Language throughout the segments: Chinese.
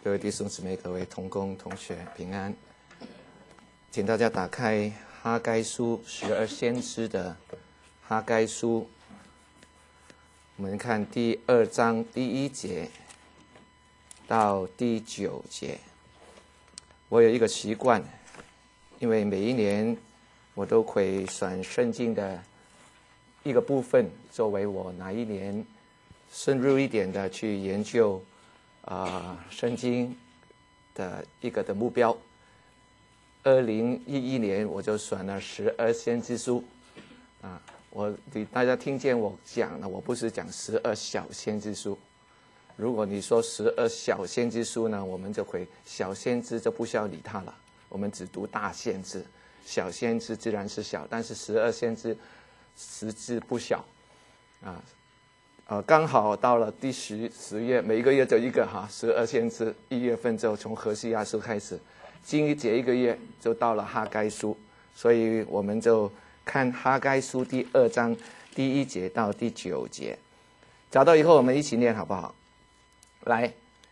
各位弟兄姊妹、各位同工同学平安，请大家打开哈该书12先知的哈该书，我们看第2章第1节到第9节。我有一个习惯，因为每一年我都会选圣经的一个部分作为我哪一年深入一点的去研究圣经的一个的目标。2011年我就选了12先知书大家听见我讲了，我不是讲12小先知书。如果你说12小先知书呢，我们就会小先知就不需要理它了，我们只读大先知，小先知自然是小，但是12先知实质不小刚好到了第10月，每一个月就一个12先知，1月份就从何西阿书开始，今节一个月就到了哈该书，所以我们就看哈该书第2章第1节到第9节。找到以后我们一起念好不好？来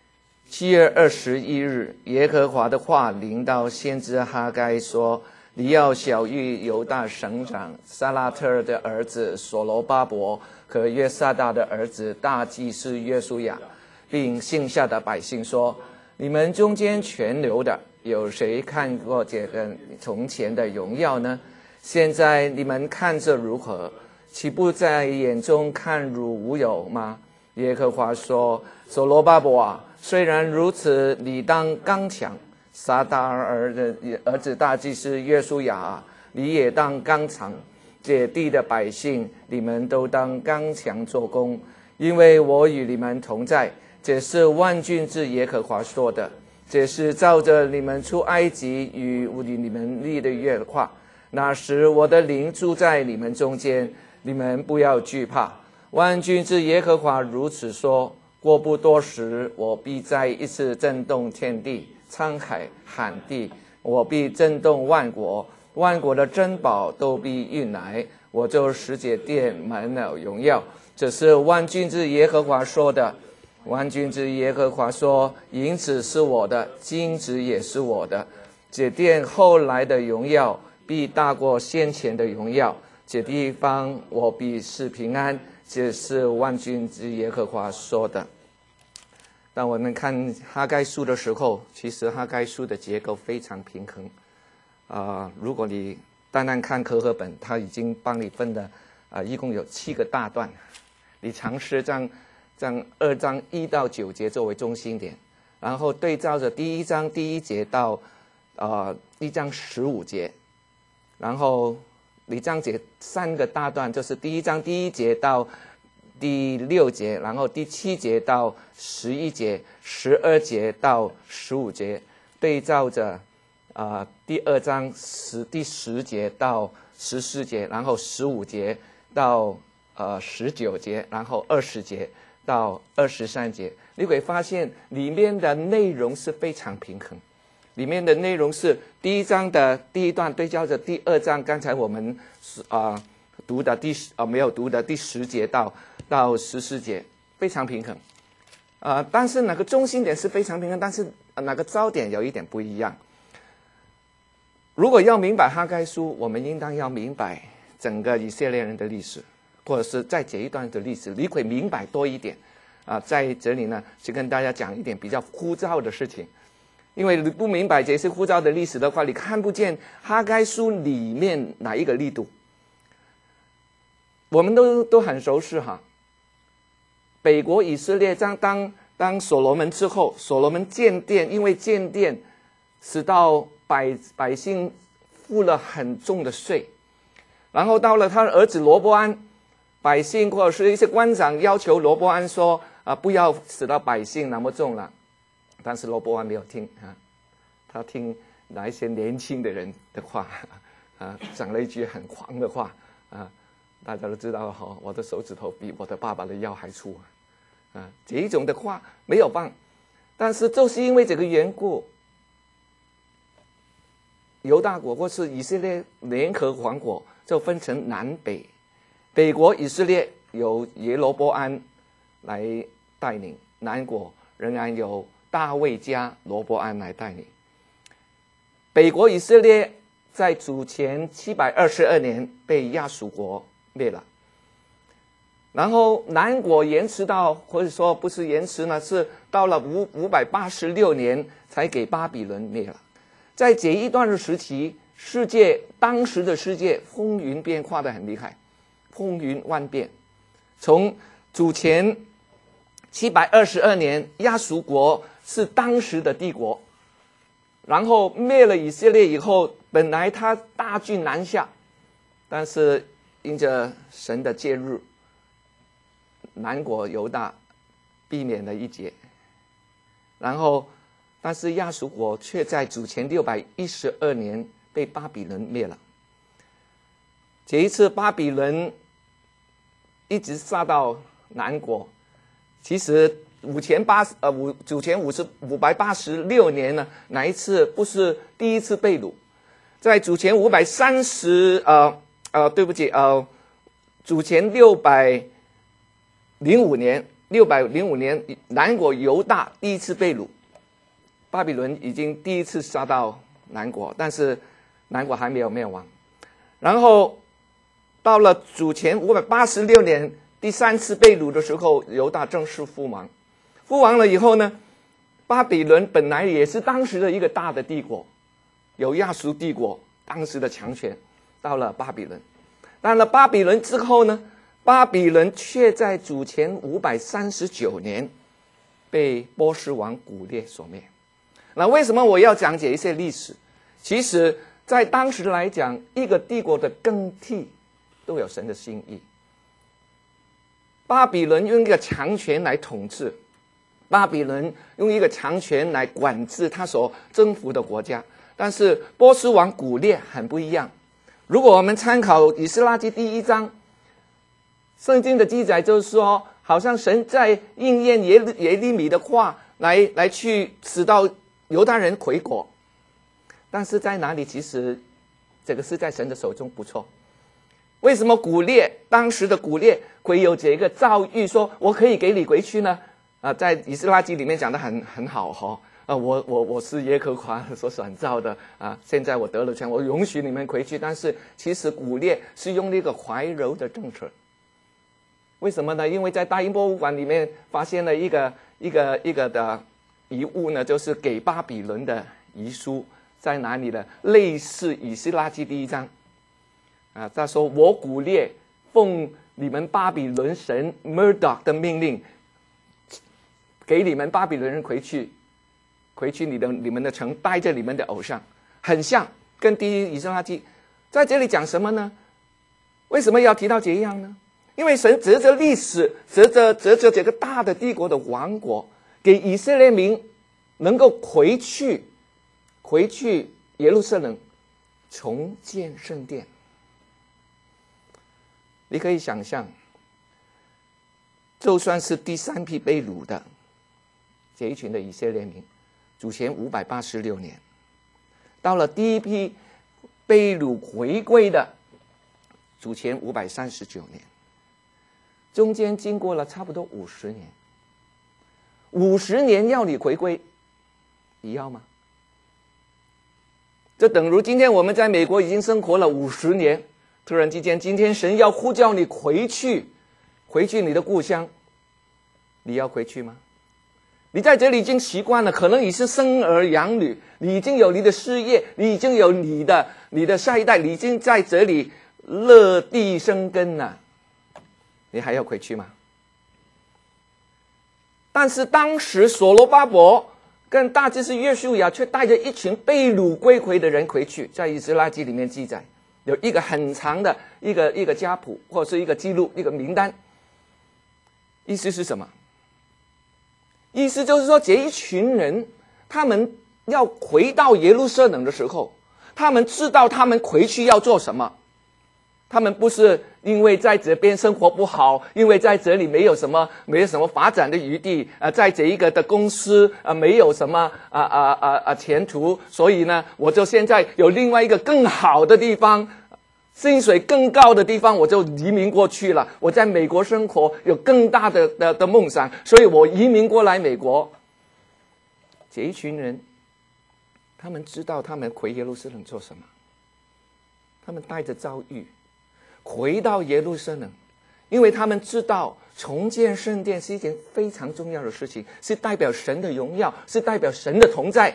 ，7月21日，耶和华的话临到先知哈该说：你要晓谕犹大省长撒拉特的儿子所罗巴伯和约萨大的儿子大祭司约书亚，并剩下的百姓说：你们中间全留的，有谁看过这个从前的荣耀呢？现在你们看着如何？岂不在眼中看如无有吗？耶和华说：所罗巴伯啊，虽然如此，你当刚强；撒达尔的儿子大祭司约书亚啊，你也当刚强。这地的百姓，你们都当刚强做工，因为我与你们同在。这是万军之耶和华说的，这是照着你们出埃及与你们立的约话。那时我的灵住在你们中间，你们不要惧怕。万军之耶和华如此说：过不多时，我必再一次震动天地、沧海、旱地，我必震动万国，万国的珍宝都必运来，我就使这殿满了荣耀。这是万军之耶和华说的。万军之耶和华说：银子是我的，金子也是我的，这殿后来的荣耀必大过先前的荣耀，这地方我必是平安。这是万军之耶和华说的。当我们看哈该书的时候，其实哈该书的结构非常平衡如果你单单看和合本，它已经帮你分的一共有7个大段，你尝试这样2章1到9节作为中心点，然后对照着第1章第1节到1章15节，然后你这样解3个大段，就是第1章第1节到第6节，然后第7节到11节，12节到15节，对照着第2章第10节到14节，然后15节到19节，然后20节到23节，你会发现里面的内容是非常平衡。里面的内容是第1章的第1段对照着第2章刚才我们读的没有读的第10节到14节，非常平衡但是那个中心点是非常平衡，但是那个焦点有一点不一样。如果要明白哈该书，我们应当要明白整个以色列人的历史，或者是在这一段的历史，你会明白多一点在这里呢，就跟大家讲一点比较枯燥的事情。因为你不明白这些枯燥的历史的话，你看不见哈该书里面哪一个力度。我们都很熟悉北国以色列当所罗门之后，所罗门建殿，因为建殿使到百姓付了很重的税，然后到了他的儿子罗波安，百姓或者是一些官长要求罗波安说不要使到百姓那么重了，但是罗波安没有听他听那一些年轻的人的话讲了一句很狂的话大家都知道我的手指头比我的爸爸的腰还粗这一种的话没有放。但是就是因为这个缘故，犹大国或是以色列联合王国就分成南北，北国以色列由耶罗波安来带领，南国仍然由大卫家罗波安来带领。北国以色列在主前722年被亚述国灭了，然后南国延迟到，或者说不是延迟呢，是到了586年才给巴比伦灭了。在这一段的时期，当时的世界风云变化的很厉害，风云万变。从主前722年，亚述国是当时的帝国，然后灭了以色列以后，本来他大军南下，但是因着神的介入，南国犹大避免了一劫。然后但是亚述国却在主前612年被巴比伦灭了。这一次巴比伦一直杀到南国，其实主前586年呢，哪一次不是第一次被掳？在主前主前605年，南国犹大第一次被掳，巴比伦已经第一次杀到南国，但是南国还没有灭亡。然后到了主前586年，第三次被掳的时候，犹大正式覆亡。覆亡了以后呢，巴比伦本来也是当时的一个大的帝国，有亚述帝国当时的强权，到了巴比伦。到了巴比伦之后呢，巴比伦却在主前539年被波斯王古列所灭。那为什么我要讲解一些历史？其实在当时来讲，一个帝国的更替都有神的心意。巴比伦用一个强权来统治，巴比伦用一个强权来管制他所征服的国家，但是波斯王古列很不一样。如果我们参考以斯拉记第1章，圣经的记载就是说，好像神在应验耶利米的话来去使到犹大人回国，但是在哪里？其实这个是在神的手中，不错。为什么当时的古列会有这个诏谕说我可以给你回去呢？在以斯拉记里面讲得很好哈。我是耶和华所选召的啊！现在我得了权，我允许你们回去。但是其实古列是用那个怀柔的政策。为什么呢？因为在大英博物馆里面发现了一个的遗物呢，就是给巴比伦的遗书，在哪里呢？类似以斯拉记第1章啊，他说我古列奉你们巴比伦神 Marduk 的命令，给你们巴比伦人回去你们的城，带着你们的偶像，很像跟第一以斯拉记。在这里讲什么呢？为什么要提到这样呢？因为神藉着历史，藉着这个大的帝国的王国，给以色列民能够回去耶路撒冷重建圣殿。你可以想象，就算是第3批被掳的这一群的以色列民，主前586年，到了第一批被掳回归的主前539年，中间经过了差不多50年，50年要你回归，你要吗？这等如今天我们在美国已经生活了50年，突然之间今天神要呼叫你回去你的故乡，你要回去吗？你在这里已经习惯了，可能你是生儿养女，你已经有你的事业，你已经有你的下一代，你已经在这里落地生根了，你还要回去吗？但是当时所罗巴伯跟大祭司约书亚却带着一群被掳归回的人回去，在以斯拉记里面记载，有一个很长的一个家谱，或者是一个记录，一个名单。意思是什么？意思就是说，这一群人他们要回到耶路撒冷的时候，他们知道他们回去要做什么。他们不是因为在这边生活不好，因为在这里没有什么发展的余地，在这一个的公司没有什么前途，所以呢，我就现在有另外一个更好的地方，薪水更高的地方，我就移民过去了。我在美国生活有更大的梦想，所以我移民过来美国。 这一群人，他们知道他们回耶路撒冷做什么，他们带着遭遇回到耶路撒冷，因为他们知道重建圣殿是一件非常重要的事情，是代表神的荣耀，是代表神的同在，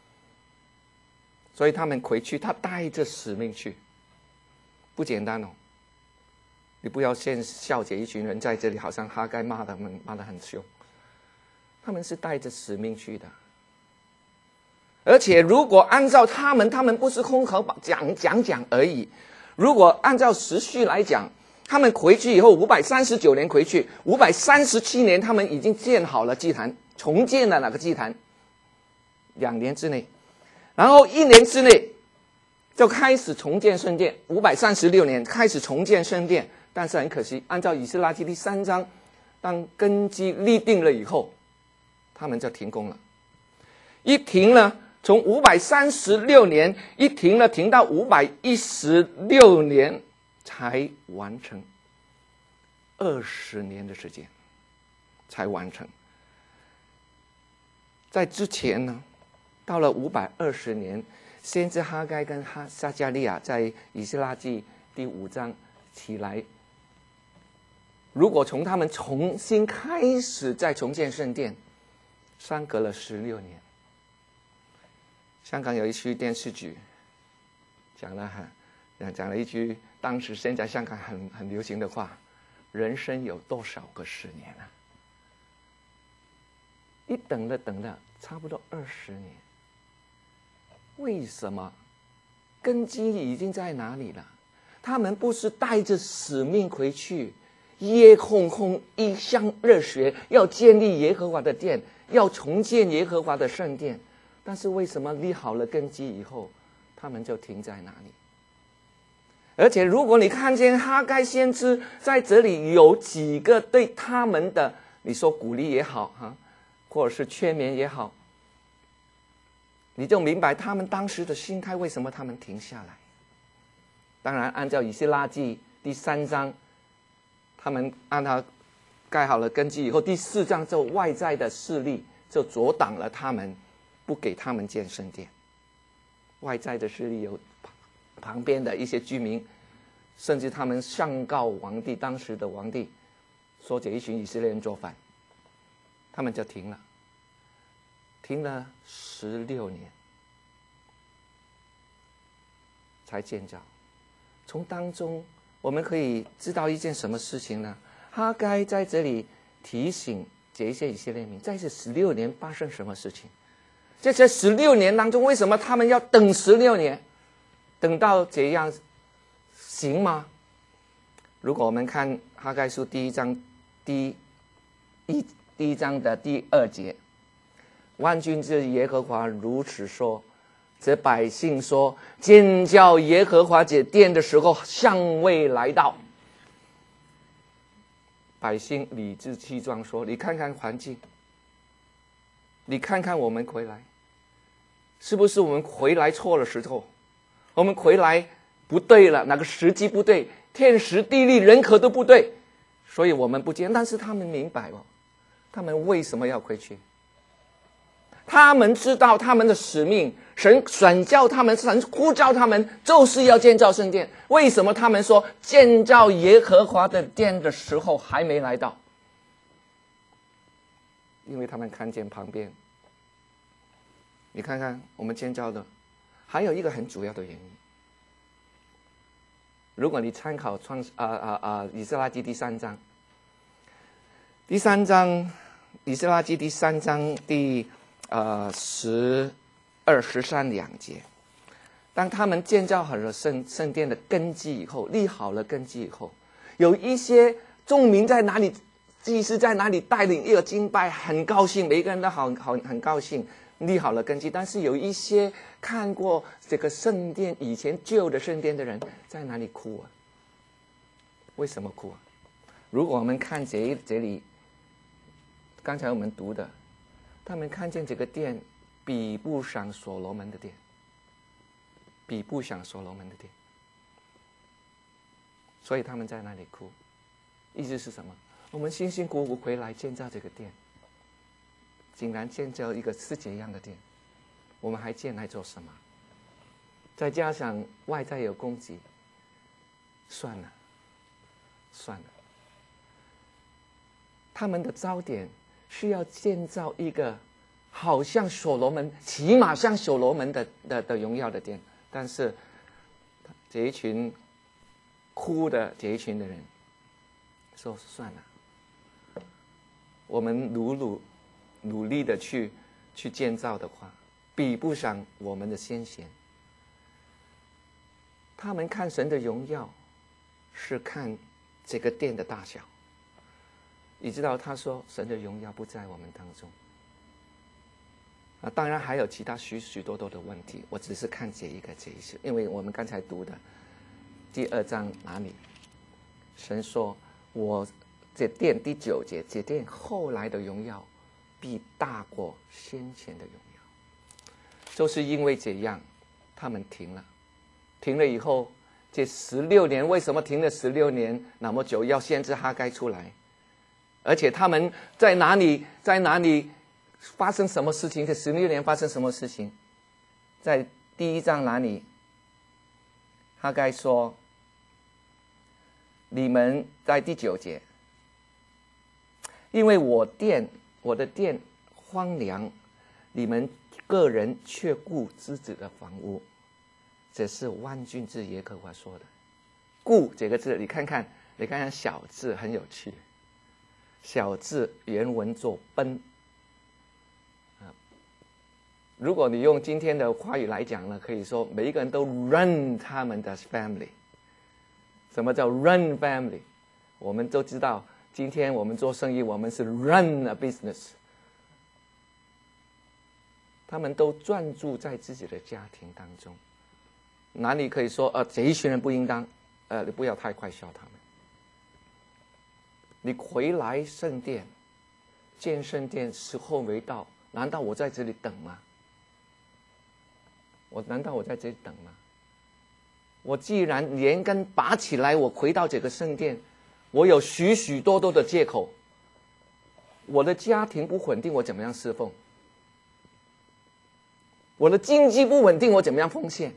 所以他们回去，他带着使命去，不简单哦。你不要先笑这一群人在这里，好像哈该骂他们骂得很凶，他们是带着使命去的。而且如果按照他们不是空口讲而已，如果按照时序来讲，他们回去以后539年回去，537年他们已经建好了祭坛，重建了那个祭坛，2年之内，然后1年之内就开始重建圣殿，536年开始重建圣殿。但是很可惜，按照以斯拉记第3章，当根基立定了以后，他们就停工了。一停了，从536年一停了，停到516年才完成，20年的时间才完成。在之前呢，到了520年，先知哈该跟撒迦利亚在以斯拉记第5章起来。如果从他们重新开始再重建圣殿，相隔了16年。香港有一区电视剧讲了一句当时现在香港很流行的话：人生有多少个10年啊？一等了差不多20年。为什么？根基已经在哪里了？他们不是带着使命回去，夜空空一腔热血，要建立耶和华的殿，要重建耶和华的圣殿。但是为什么立好了根基以后，他们就停在哪里？而且如果你看见哈该先知在这里有几个对他们的，你说鼓励也好或者是劝勉也好，你就明白他们当时的心态，为什么他们停下来。当然按照以斯拉记第3章，他们按他盖好了根基以后，第4章就外在的势力就阻挡了他们，不给他们建圣殿。外在的势力有旁边的一些居民，甚至他们上告皇帝，当时的皇帝，说这一群以色列人作反，他们就停了16年才建造。从当中我们可以知道一件什么事情呢？哈该在这里提醒这一些以色列民，在这16年发生什么事情？在这16年当中，为什么他们要等16年？等到这样行吗？如果我们看哈该书第一章第一章的第2节，万军之耶和华如此说，这百姓说，建造耶和华这殿的时候尚未来到。百姓理直气壮说，你看看环境，你看看我们回来，是不是我们回来错了时候？我们回来不对了，哪个时机不对，天时地利人和都不对，所以我们不见。但是他们明白他们为什么要回去？他们知道他们的使命，神选召他们，神呼召他们，就是要建造圣殿。为什么他们说建造耶和华的殿的时候还没来到？因为他们看见旁边，你看看我们建造的，还有一个很主要的原因。如果你参考以斯拉记第3章，以斯拉记第3章第12、13、2节，当他们建造好了圣殿的根基以后，立好了根基以后，有一些众民在哪里，祭司在哪里带领一个敬拜，很高兴，每个人都很高兴，立好了根基。但是有一些看过这个圣殿以前旧的圣殿的人在哪里哭啊？为什么哭啊？如果我们看这里，刚才我们读的，他们看见这个殿比不上所罗门的殿，比不上所罗门的殿，所以他们在那里哭。意思是什么？我们辛辛苦苦回来建造这个殿， 竟然建造一个世界一样的殿，我们还建来做什么？再加上外在有攻击，算了。他们的焦点是要建造一个好像所罗门，起码像所罗门的荣耀的殿，但是这一群哭的这一群的人说算了，我们努力的去建造的话，比不上我们的先贤。他们看神的荣耀是看这个殿的大小，你知道他说神的荣耀不在我们当中当然还有其他许多的问题，我只是看这一些，因为我们刚才读的第2章哪里神说我这殿第9节，这殿后来的荣耀必大过先前的荣耀，就是因为这样他们停了以后，这16年为什么停了16年那么久，要先知哈该出来，而且他们在哪里发生什么事情？这16年发生什么事情？在第1章哪里哈该说，你们在第9节，因为我的殿荒凉，你们个人却顾自己的房屋，这是万军之耶和华说的。顾这个字你看看小字很有趣，小字原文作奔如果你用今天的话语来讲呢，可以说每一个人都 run 他们的 family。 什么叫 run family？ 我们都知道今天我们做生意，我们是 run a business。 他们都专注在自己的家庭当中，哪里可以说这一群人不应当你不要太快笑他们。你回来圣殿建圣殿时候没到，难道我在这里等吗？难道我在这里等吗？我既然连根拔起来，我回到这个圣殿，我有许多的借口。我的家庭不稳定，我怎么样侍奉？我的经济不稳定，我怎么样奉献？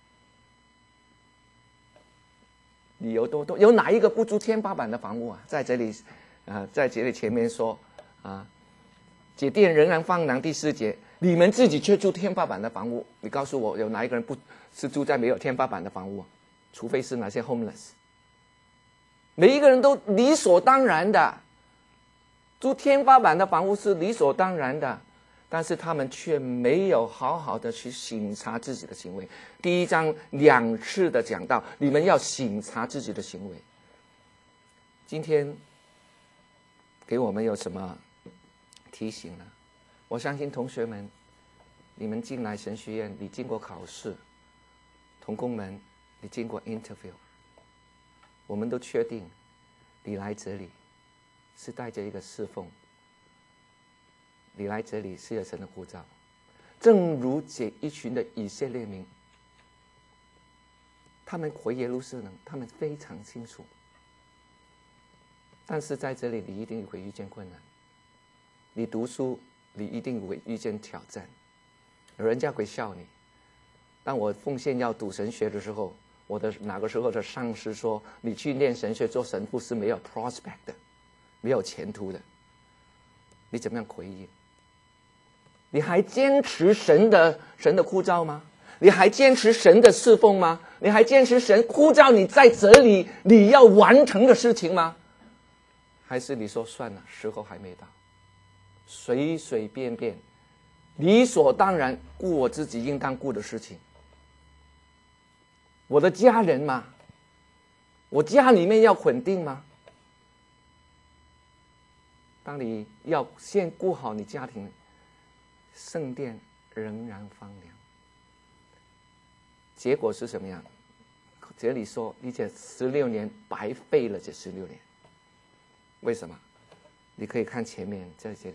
理由多多，有哪一个不住天花板的房屋啊？在这里前面说这殿仍然荒凉，第4节，你们自己却住天花板的房屋。你告诉我，有哪一个人不是住在没有天花板的房屋除非是那些 homeless。 每一个人都理所当然的住天花板的房屋是理所当然的，但是他们却没有好好的去省察自己的行为。第1章2次的讲到，你们要省察自己的行为。今天给我们有什么提醒呢？我相信同学们，你们进来神学院，你经过考试，同工们你经过 interview， 我们都确定你来这里是带着一个侍奉，你来这里是有神的呼召。正如这一群的以色列民，他们回耶路撒冷，他们非常清楚，但是在这里你一定会遇见困难，你读书你一定会遇见挑战，人家会笑你。当我奉献要读神学的时候，我的哪个时候的上司说，你去念神学做神父是没有 prospect 的，没有前途的，你怎么样回应？你还坚持神的呼召吗？你还坚持神的侍奉吗？你还坚持神呼召你在这里你要完成的事情吗？还是你说算了，时候还没到，随随便便理所当然顾我自己应当顾的事情？我的家人嘛，我家里面要稳定吗？当你要先顾好你家庭，圣殿仍然荒凉，结果是什么样？这里说你这16年白费了，这16年。为什么？你可以看前面在这里，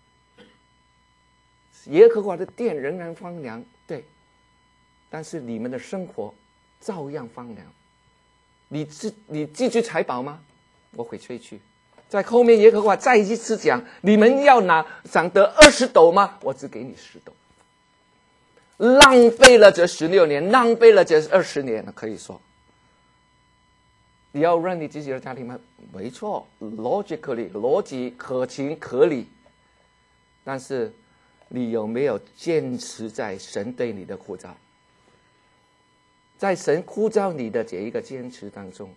耶和华的殿仍然荒凉，对，但是你们的生活照样荒凉。你继续财宝吗？我会退去。 在后面耶和华再一次讲，你们要想得20斗吗？我只给你10斗。浪费了这16年，浪费了这20年，可以说。你要认你自己的家庭吗？没错 ，logically 逻辑可情可理。但是你有没有坚持在神对你的呼召？在神呼召你的这一个坚持当中，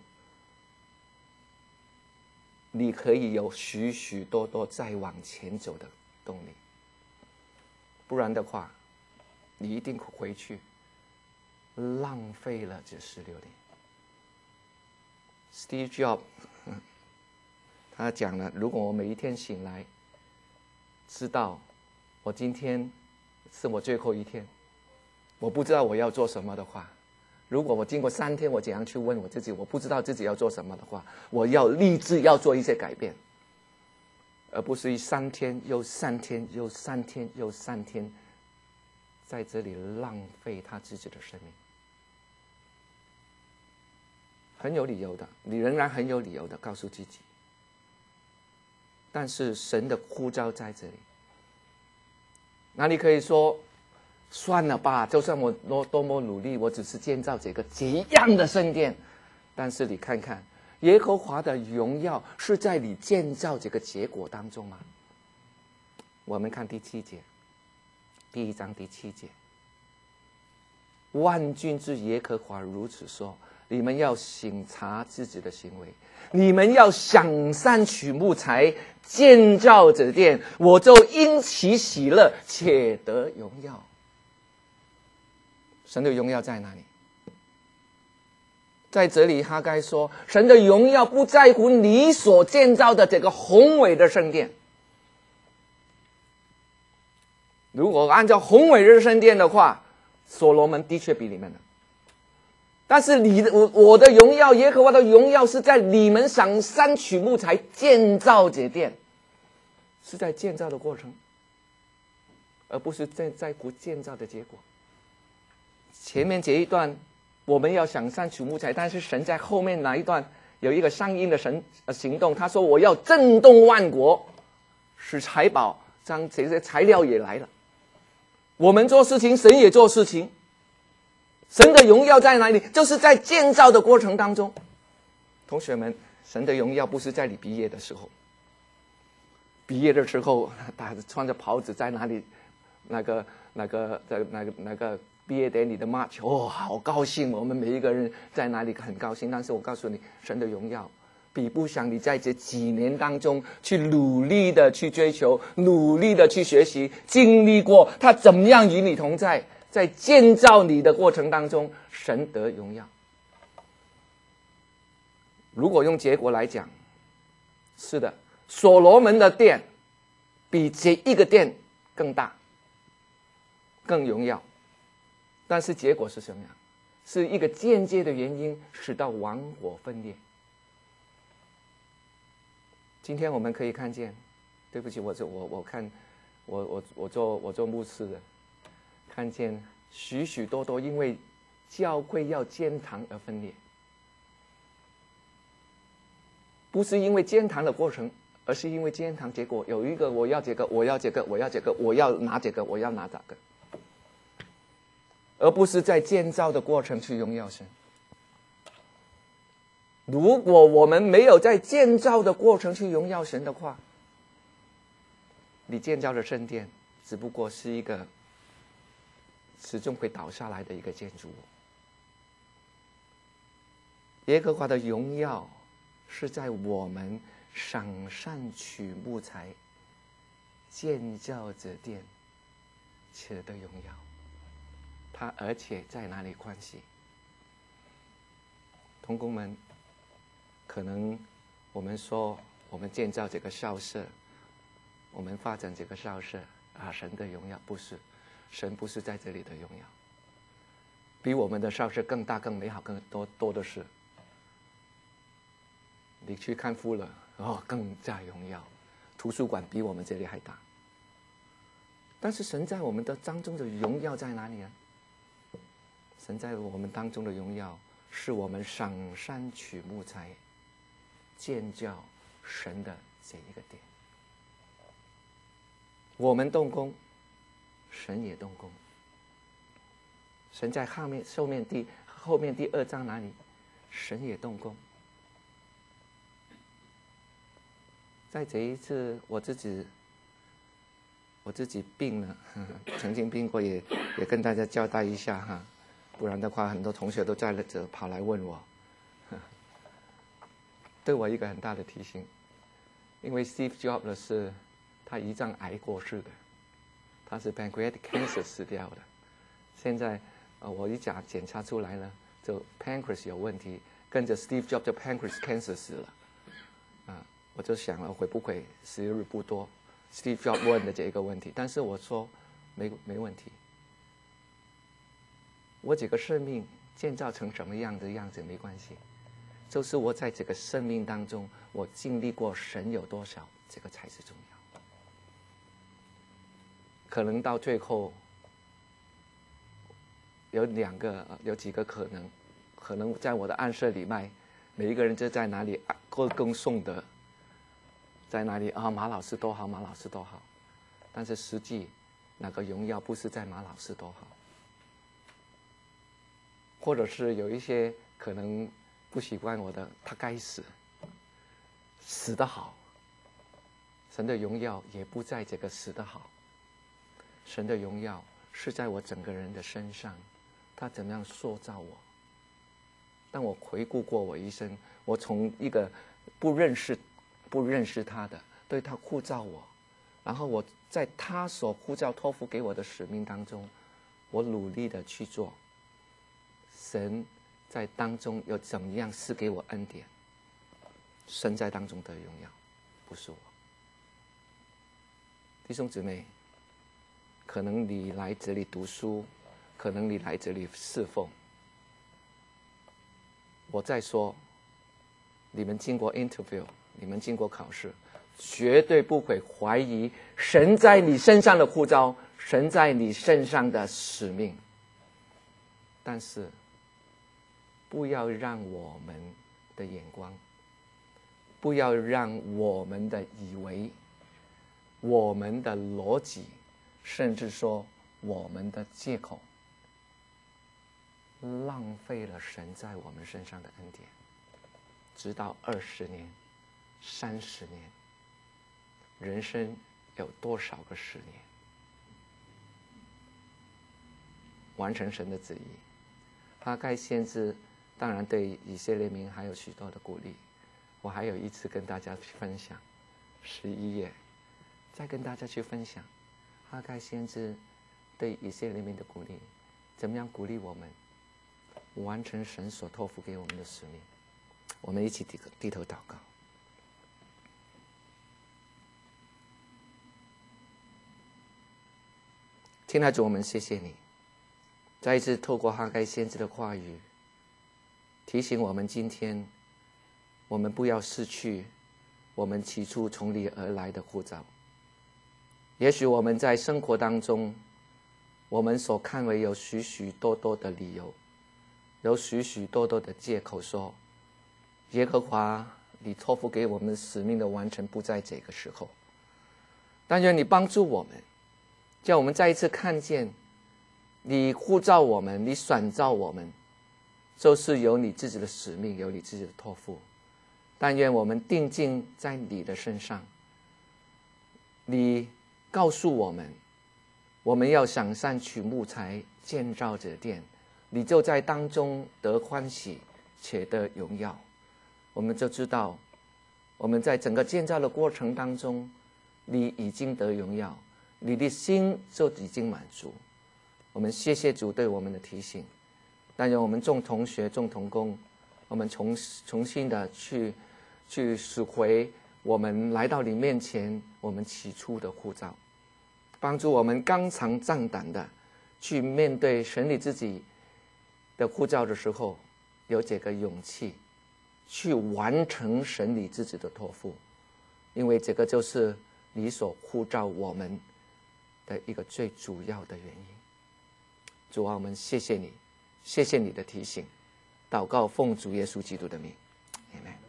你可以有许许多多再往前走的动力。不然的话，你一定回去浪费了这16年。Steve Jobs 他讲了，如果我每一天醒来知道我今天是我最后一天，我不知道我要做什么的话，如果我经过3天我怎样去问我自己，我不知道自己要做什么的话，我要立志要做一些改变，而不是3天又3天又3天又3天在这里浪费他自己的生命。很有理由的，你仍然很有理由的告诉自己，但是神的呼召在这里。那你可以说算了吧，就算我多么努力，我只是建造这样的圣殿，但是你看看耶和华的荣耀是在你建造这个结果当中吗？我们看第7节，第1章第7节，万军之耶和华如此说，你们要省察自己的行为，你们要想善取木材建造这殿，我就因其喜乐，且得荣耀。神的荣耀在哪里？在这里哈该说，神的荣耀不在乎你所建造的这个宏伟的圣殿。如果按照宏伟的圣殿的话，所罗门的确比你们的。但是我的荣耀，耶和华的荣耀是在你们赏善取木材建造这殿，是在建造的过程，而不是在乎建造的结果。前面这一段我们要赏善取木材，但是神在后面那一段有一个相应的行动，他说我要震动万国，使财宝，将这些材料也来了。我们做事情，神也做事情。神的荣耀在哪里？就是在建造的过程当中。同学们，神的荣耀不是在你毕业的时候。毕业的时候，大家穿着袍子在哪里？那个毕业典礼的 march， 好高兴！我们每一个人在哪里很高兴。但是我告诉你，神的荣耀比不上你在这几年当中去努力的去追求，努力的去学习，经历过他怎么样与你同在。在建造你的过程当中，神得荣耀。如果用结果来讲，是的，所罗门的殿比这一个殿更大，更荣耀。但是结果是什么样？是一个间接的原因，使到王国分裂。今天我们可以看见，对不起，我做牧师的。看见许许多多因为教会要建堂而分裂，不是因为建堂的过程，而是因为建堂结果有一个我要这个，我要这个，我要这个，我要拿这个，我要拿这个，而不是在建造的过程去荣耀神。如果我们没有在建造的过程去荣耀神的话，你建造的圣殿只不过是一个始终会倒下来的一个建筑物。耶和华的荣耀是在我们赏善取木材建造这殿且的荣耀。他而且在哪里关系？同工们，可能我们说我们建造这个校舍，我们发展这个校舍神的荣耀不是。神不是在这里的荣耀，比我们的校舍更大、更美好、更多的是。你去看富了，更加荣耀。图书馆比我们这里还大。但是神在我们的当中的荣耀在哪里呢？神在我们当中的荣耀，是我们赏善取木材，建造神的这一个点。我们动工，神也动工。神在后面第2章哪里？神也动工。在这一次我自己病了，曾经病过，也跟大家交代一下哈，不然的话很多同学都在这跑来问我，对我一个很大的提醒。因为 Steve Jobs 是他胰脏癌过世的，他是 pancreatic cancer 死掉的。现在我一检查出来了，就 pancreas 有问题，跟着 Steve Jobs 就 pancreas cancer 死了。我就想了，会不会时日不多 ？Steve Jobs 问的这一个问题，但是我说没问题。我这个生命建造成什么样的样子没关系，就是我在这个生命当中，我经历过神有多少，这个才是重要。可能到最后有几个可能在我的暗设里面，每一个人就在哪里歌颂的。在哪里马老师多好，马老师多好，但是实际那个荣耀不是在马老师多好，或者是有一些可能不喜欢我的，他该死得好，神的荣耀也不在这个死得好，神的荣耀是在我整个人的身上，他怎么样塑造我。当我回顾过我一生，我从一个不认识他的，对他呼召我，然后我在他所呼召托付给我的使命当中，我努力的去做。神在当中有怎么样赐给我恩典，神在当中的荣耀，不是我。弟兄姊妹，可能你来这里读书，可能你来这里侍奉，我再说，你们经过 interview， 你们经过考试，绝对不会怀疑神在你身上的呼召，神在你身上的使命。但是不要让我们的眼光，不要让我们的以为，我们的逻辑，甚至说我们的借口，浪费了神在我们身上的恩典。直到20年、30年，人生有多少个10年？完成神的旨意。哈该先知当然对以色列民还有许多的鼓励。我还有一次跟大家去分享11页，再跟大家去分享哈该先知对以色列民的鼓励，怎么样鼓励我们完成神所托付给我们的使命。我们一起低头祷告。亲爱的主，我们谢谢你，再一次透过哈该先知的话语，提醒我们今天，我们不要失去我们起初从你而来的呼召。也许我们在生活当中，我们所看为有许许多多的理由，有许许多多的借口说，耶和华你托付给我们使命的完成不在这个时候。但愿你帮助我们，叫我们再一次看见你呼召我们，你选召我们，就是有你自己的使命，有你自己的托付。但愿我们定睛在你的身上，你告诉我们，我们要赏善取木材建造这殿，你就在当中得欢喜且得荣耀。我们就知道我们在整个建造的过程当中，你已经得荣耀，你的心就已经满足。我们谢谢主对我们的提醒。但愿我们众同学众同工，我们重新的去拾回我们来到你面前我们起初的呼召，帮助我们刚强壮胆的去面对神你自己的呼召的时候，有这个勇气去完成神你自己的托付。因为这个就是你所呼召我们的一个最主要的原因。主啊，我们谢谢你，谢谢你的提醒。祷告奉主耶稣基督的名，阿们。